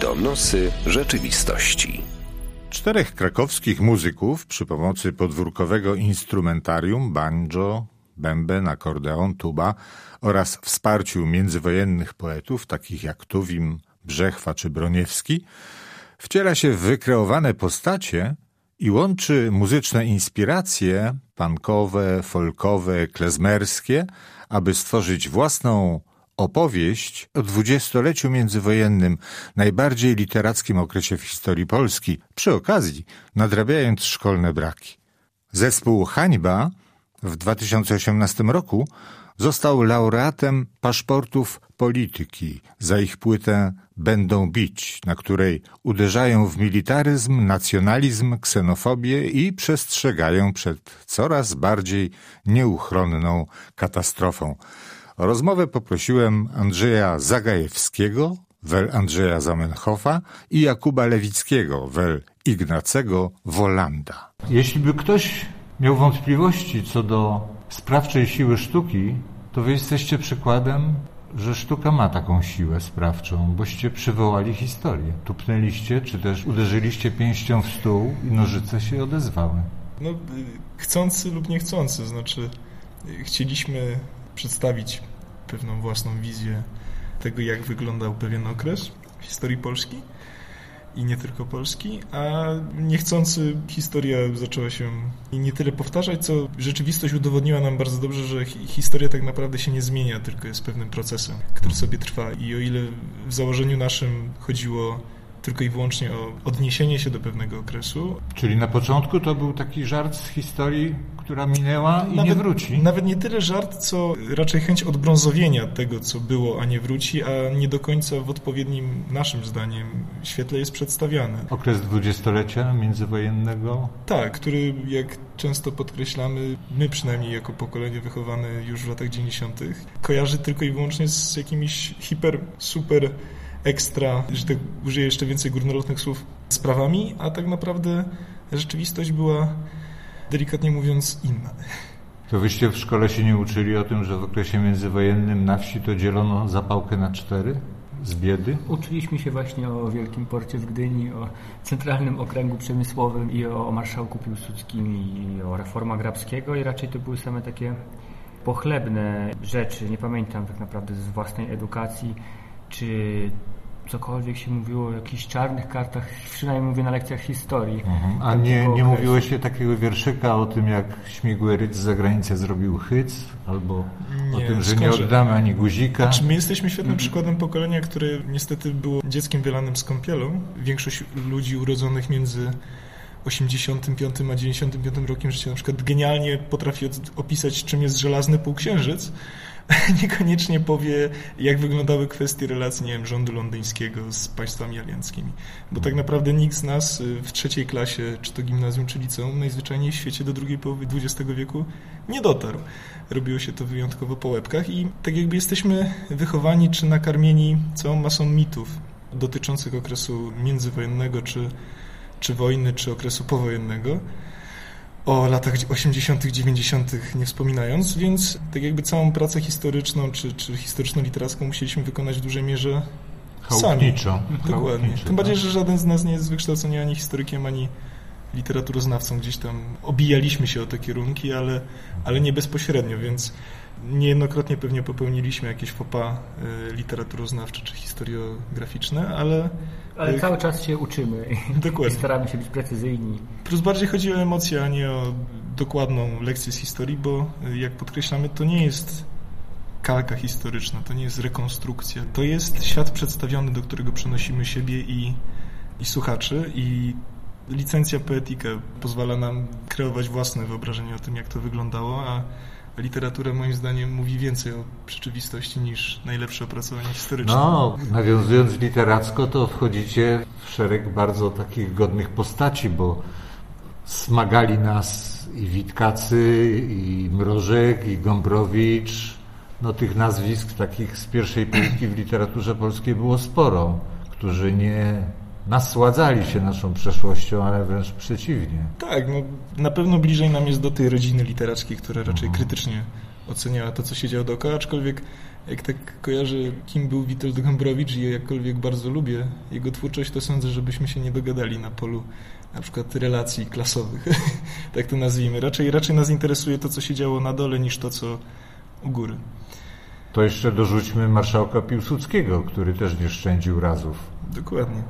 Donosy rzeczywistości. 4 krakowskich muzyków przy pomocy podwórkowego instrumentarium, banjo, bęben, akordeon, tuba oraz wsparciu międzywojennych poetów, takich jak Tuwim, Brzechwa czy Broniewski, wciela się w wykreowane postacie i łączy muzyczne inspiracje punkowe, folkowe, klezmerskie, aby stworzyć własną opowieść o dwudziestoleciu międzywojennym, najbardziej literackim okresie w historii Polski, przy okazji nadrabiając szkolne braki. Zespół Hańba w 2018 roku został laureatem Paszportów Polityki za ich płytę Będą bić, na której uderzają w militaryzm, nacjonalizm, ksenofobię i przestrzegają przed coraz bardziej nieuchronną katastrofą. O rozmowę poprosiłem Andrzeja Zagajewskiego, wel Andrzeja Zamenhofa i Jakuba Lewickiego, wel Ignacego Wolanda. Jeśli by ktoś miał wątpliwości co do sprawczej siły sztuki, to wy jesteście przykładem, że sztuka ma taką siłę sprawczą, boście przywołali historię. Tupnęliście, czy też uderzyliście pięścią w stół i nożyce się odezwały. No, chcący lub niechcący, znaczy chcieliśmy przedstawić pewną własną wizję tego, jak wyglądał pewien okres w historii Polski i nie tylko Polski, a niechcący historia zaczęła się nie tyle powtarzać, co rzeczywistość udowodniła nam bardzo dobrze, że historia tak naprawdę się nie zmienia, tylko jest pewnym procesem, który sobie trwa. I o ile w założeniu naszym chodziło tylko i wyłącznie o odniesienie się do pewnego okresu. Czyli na początku to był taki żart z historii, która minęła i nie wróci. Nawet nie tyle żart, co raczej chęć odbrązowienia tego, co było, a nie wróci, a nie do końca w odpowiednim, naszym zdaniem, świetle jest przedstawiany. Okres dwudziestolecia międzywojennego? Tak, który, jak często podkreślamy, my przynajmniej jako pokolenie wychowane już w latach 90., kojarzy tylko i wyłącznie z jakimiś super ekstra, że tak użyję jeszcze więcej górnolotnych słów, sprawami, a tak naprawdę rzeczywistość była, delikatnie mówiąc, inna. To wyście w szkole się nie uczyli o tym, że w okresie międzywojennym na wsi to dzielono zapałkę na 4 z biedy? Uczyliśmy się właśnie o Wielkim Porcie w Gdyni, o Centralnym Okręgu Przemysłowym i o marszałku Piłsudskim i o reformach Grabskiego i raczej to były same takie pochlebne rzeczy. Nie pamiętam tak naprawdę z własnej edukacji, czy cokolwiek się mówiło o jakichś czarnych kartach, przynajmniej mówię na lekcjach historii. A nie mówiło się takiego wierszyka o tym, jak śmigły ryc z zagranicy zrobił hyc, albo o tym, że nie oddamy ani guzika? Znaczy, my jesteśmy świetnym przykładem pokolenia, które niestety było dzieckiem wylanym z kąpielą. Większość ludzi urodzonych między 85 a 95 rokiem życia na przykład genialnie potrafi opisać, czym jest żelazny półksiężyc, niekoniecznie powie, jak wyglądały kwestie relacji, nie wiem, rządu londyńskiego z państwami alianckimi. Bo tak naprawdę nikt z nas w 3. klasie, czy to gimnazjum, czy liceum, najzwyczajniej w świecie do drugiej połowy XX wieku nie dotarł. Robiło się to wyjątkowo po łebkach i tak jakby jesteśmy wychowani czy nakarmieni całą masą mitów dotyczących okresu międzywojennego, czy wojny, czy okresu powojennego. O latach 80., 90. nie wspominając, więc tak jakby całą pracę historyczną czy historyczno-literacką musieliśmy wykonać w dużej mierze sami. Dokładnie. Tym bardziej, że żaden z nas nie jest z wykształcenia ani historykiem, ani literaturoznawcą. Gdzieś tam obijaliśmy się o te kierunki, ale nie bezpośrednio, więc niejednokrotnie pewnie popełniliśmy jakieś faux pas literaturoznawcze czy historiograficzne, ale cały czas się uczymy i staramy się być precyzyjni. Plus bardziej chodzi o emocje, a nie o dokładną lekcję z historii, bo jak podkreślamy, to nie jest kalka historyczna, to nie jest rekonstrukcja. To jest świat przedstawiony, do którego przenosimy siebie i słuchaczy i licencja poetyka pozwala nam kreować własne wyobrażenie o tym, jak to wyglądało, a literatura moim zdaniem mówi więcej o rzeczywistości niż najlepsze opracowanie historyczne. No, nawiązując literacko, to wchodzicie w szereg bardzo takich godnych postaci, bo smagali nas i Witkacy, i Mrożek, i Gombrowicz. No tych nazwisk takich z pierwszej półki w literaturze polskiej było sporo, którzy nie nasładzali się naszą przeszłością, ale wręcz przeciwnie. Tak, no na pewno bliżej nam jest do tej rodziny literackiej, która raczej krytycznie oceniała to, co się działo dookoła, aczkolwiek Jak tak kojarzę, kim był Witold Gombrowicz i jakkolwiek bardzo lubię jego twórczość, to sądzę, żebyśmy się nie dogadali na polu na przykład relacji klasowych, tak to nazwijmy. Raczej nas interesuje to, co się działo na dole, niż to, co u góry. To jeszcze dorzućmy marszałka Piłsudskiego, który też nie szczędził razów. Dokładnie.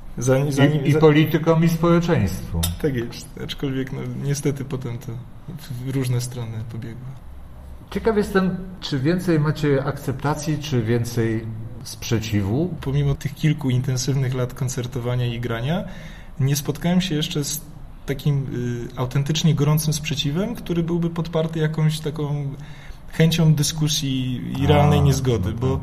I politykom, i społeczeństwu. Tak jest, aczkolwiek niestety potem to w różne strony pobiegło. Ciekaw jestem, czy więcej macie akceptacji, czy więcej sprzeciwu? Pomimo tych kilku intensywnych lat koncertowania i grania, nie spotkałem się jeszcze z takim autentycznie gorącym sprzeciwem, który byłby podparty jakąś taką chęcią dyskusji i realnej niezgody, bo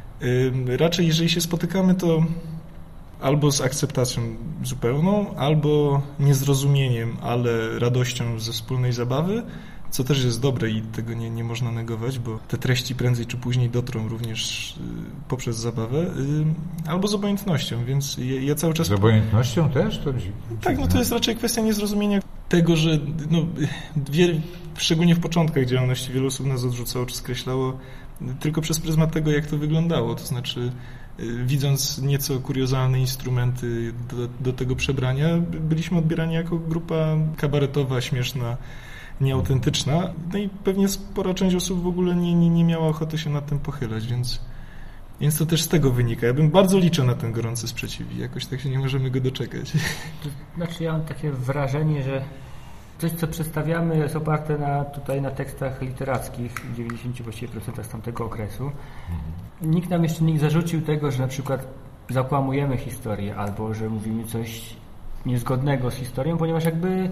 raczej jeżeli się spotykamy, to albo z akceptacją zupełną, albo niezrozumieniem, ale radością ze wspólnej zabawy, co też jest dobre i tego nie można negować, bo te treści prędzej czy później dotrą również poprzez zabawę, albo z obojętnością, więc ja cały czas... Z obojętnością też? To tak, to jest raczej kwestia niezrozumienia tego, że szczególnie w początkach działalności wielu osób nas odrzucało czy skreślało tylko przez pryzmat tego, jak to wyglądało, to znaczy widząc nieco kuriozalne instrumenty do tego przebrania, byliśmy odbierani jako grupa kabaretowa, śmieszna, nieautentyczna. No i pewnie spora część osób w ogóle nie miała ochoty się nad tym pochylać, więc to też z tego wynika. Ja bym bardzo liczył na ten gorący sprzeciw i jakoś tak się nie możemy go doczekać. Znaczy ja mam takie wrażenie, że coś, co przedstawiamy, jest oparte na tekstach literackich w 90% z tamtego okresu. Nikt nam jeszcze nie zarzucił tego, że na przykład zakłamujemy historię albo że mówimy coś niezgodnego z historią, ponieważ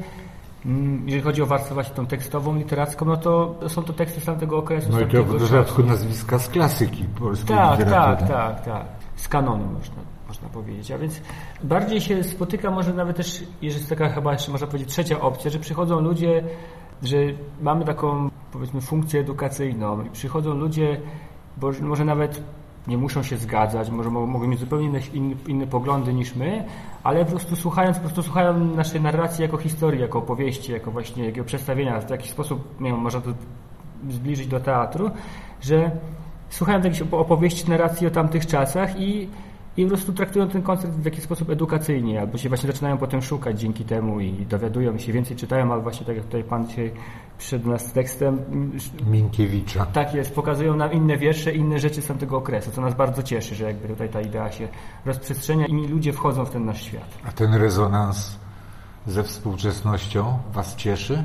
jeżeli chodzi o warstwę właśnie tą tekstową, literacką, no to są to teksty z tamtego okresu. No i to w dodatku nazwiska z klasyki polskiej literatury. Tak. Z kanonu można powiedzieć. A więc bardziej się spotyka może nawet też, jest taka chyba jeszcze można powiedzieć trzecia opcja, że przychodzą ludzie, że mamy taką powiedzmy funkcję edukacyjną i przychodzą ludzie, bo może nawet nie muszą się zgadzać, może mogą mieć zupełnie inne poglądy niż my, ale po prostu słuchają naszej narracji jako historii, jako opowieści, jako właśnie jakiego przedstawienia. W jakiś sposób, nie wiem, można to zbliżyć do teatru, że słuchają jakichś opowieści, narracji o tamtych czasach i po prostu traktują ten koncert w jakiś sposób edukacyjnie, albo się właśnie zaczynają potem szukać dzięki temu i dowiadują się, więcej czytają, albo właśnie tak jak tutaj Pan dzisiaj przyszedł do nas z tekstem Minkiewicza. Tak jest, pokazują nam inne wiersze, inne rzeczy z tamtego okresu, co nas bardzo cieszy, że jakby tutaj ta idea się rozprzestrzenia i ludzie wchodzą w ten nasz świat. A ten rezonans ze współczesnością Was cieszy?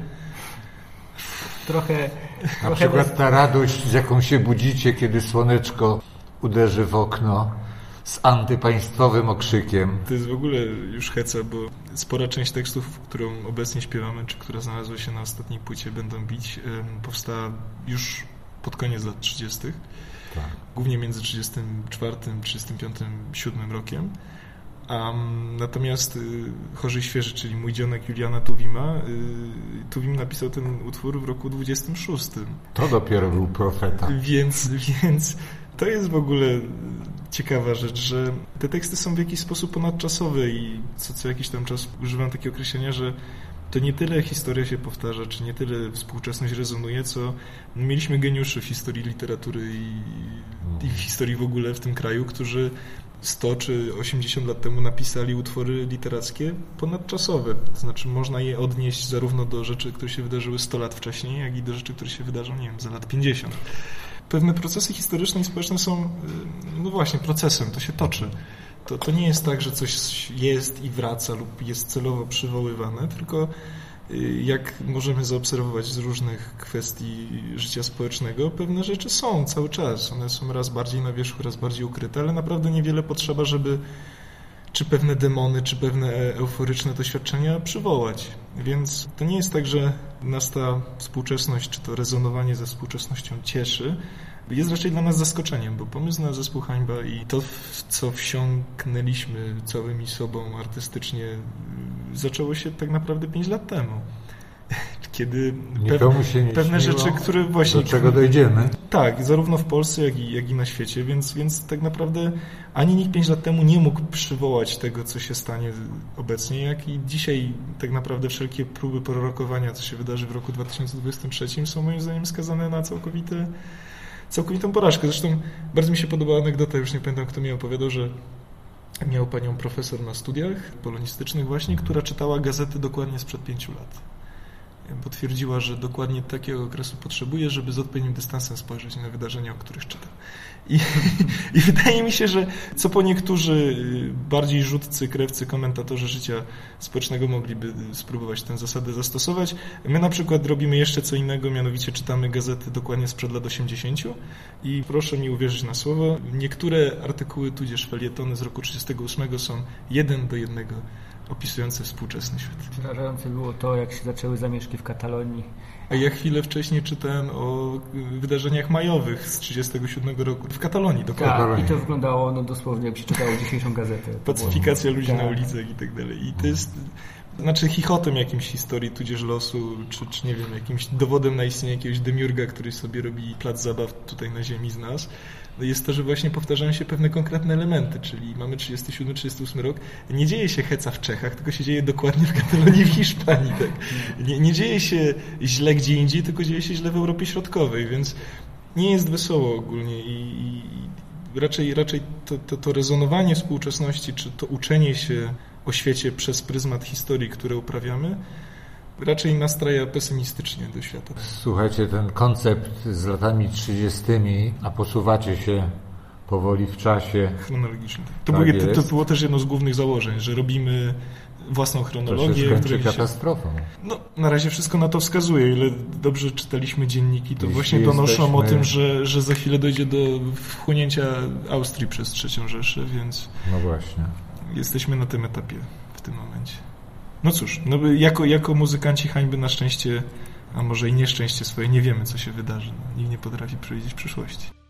Trochę przykład ta radość, z jaką się budzicie, kiedy słoneczko uderzy w okno z antypaństwowym okrzykiem. To jest w ogóle już heca, bo spora część tekstów, którą obecnie śpiewamy, czy która znalazła się na ostatniej płycie Będą bić, powstała już pod koniec lat 30. Tak. Głównie między 34, 35, 7 rokiem. Natomiast Chorzy i świeży, czyli mój dzionek Juliana Tuwima, Tuwim napisał ten utwór w roku 26. To dopiero był profeta. Więc to jest w ogóle ciekawa rzecz, że te teksty są w jakiś sposób ponadczasowe i co jakiś tam czas używam takiego określenia, że to nie tyle historia się powtarza, czy nie tyle współczesność rezonuje, co mieliśmy geniuszy w historii literatury i w historii w ogóle w tym kraju, którzy 100 czy 80 lat temu napisali utwory literackie ponadczasowe. To znaczy można je odnieść zarówno do rzeczy, które się wydarzyły 100 lat wcześniej, jak i do rzeczy, które się wydarzą, nie wiem, za lat 50. Pewne procesy historyczne i społeczne są, no właśnie, procesem, to się toczy. To nie jest tak, że coś jest i wraca lub jest celowo przywoływane, tylko jak możemy zaobserwować z różnych kwestii życia społecznego, pewne rzeczy są cały czas. One są raz bardziej na wierzchu, raz bardziej ukryte, ale naprawdę niewiele potrzeba, żeby czy pewne demony, czy pewne euforyczne doświadczenia przywołać. Więc to nie jest tak, że nas ta współczesność, czy to rezonowanie ze współczesnością cieszy. Jest raczej dla nas zaskoczeniem, bo pomysł na zespół Hańba i to, w co wsiąknęliśmy całymi sobą artystycznie, zaczęło się tak naprawdę 5 lat temu. Kiedy pewne rzeczy, które właśnie... Do czego dojdziemy. Tak, zarówno w Polsce, jak i na świecie, więc tak naprawdę ani nikt 5 lat temu nie mógł przywołać tego, co się stanie obecnie, jak i dzisiaj tak naprawdę wszelkie próby prorokowania, co się wydarzy w roku 2023, są moim zdaniem skazane na całkowite całkowitą porażkę. Zresztą bardzo mi się podobała anegdota, już nie pamiętam, kto mi opowiadał, że miał panią profesor na studiach polonistycznych właśnie, która czytała gazety dokładnie sprzed 5 lat. Bo twierdziła, że dokładnie takiego okresu potrzebuje, żeby z odpowiednim dystansem spojrzeć na wydarzenia, o których czyta. I wydaje mi się, że co po niektórzy bardziej rzutcy, krewcy, komentatorzy życia społecznego mogliby spróbować tę zasadę zastosować. My na przykład robimy jeszcze co innego, mianowicie czytamy gazety dokładnie sprzed lat 80 i proszę mi uwierzyć na słowo, niektóre artykuły tudzież felietony z roku 1938 są 1:1 opisujące współczesny świat. Przerażające było to, jak się zaczęły zamieszki w Katalonii. A ja chwilę wcześniej czytałem o wydarzeniach majowych z 1937 roku w Katalonii. Tak, i to wyglądało dosłownie, jak się czytało dzisiejszą gazetę. Pacyfikacja ludzi na ulicach i tak dalej. I to jest chichotem jakimś historii, tudzież losu, czy nie wiem, jakimś dowodem na istnienie jakiegoś demiurga, który sobie robi plac zabaw tutaj na ziemi z nas, jest to, że właśnie powtarzają się pewne konkretne elementy, czyli mamy 37-38 rok, nie dzieje się heca w Czechach, tylko się dzieje dokładnie w Katalonii, w Hiszpanii. Tak? Nie dzieje się źle gdzie indziej, tylko dzieje się źle w Europie Środkowej, więc nie jest wesoło ogólnie i raczej to rezonowanie współczesności, czy to uczenie się o świecie przez pryzmat historii, które uprawiamy, raczej nastraja pesymistycznie do świata. Słuchajcie, ten koncept z latami 30., a posuwacie się powoli w czasie. Chronologicznie. Tak to było też jedno z głównych założeń, że robimy własną chronologię. To się skończy katastrofą. No, na razie wszystko na to wskazuje. Ile dobrze czytaliśmy dzienniki, to właśnie donoszą o tym, że za chwilę dojdzie do wchłonięcia Austrii przez III Rzeszę, więc no właśnie. Jesteśmy na tym etapie w tym momencie. No cóż, jako muzykanci hańby na szczęście, a może i nieszczęście swoje, nie wiemy, co się wydarzy. Nikt nie potrafi przewidzieć przyszłości.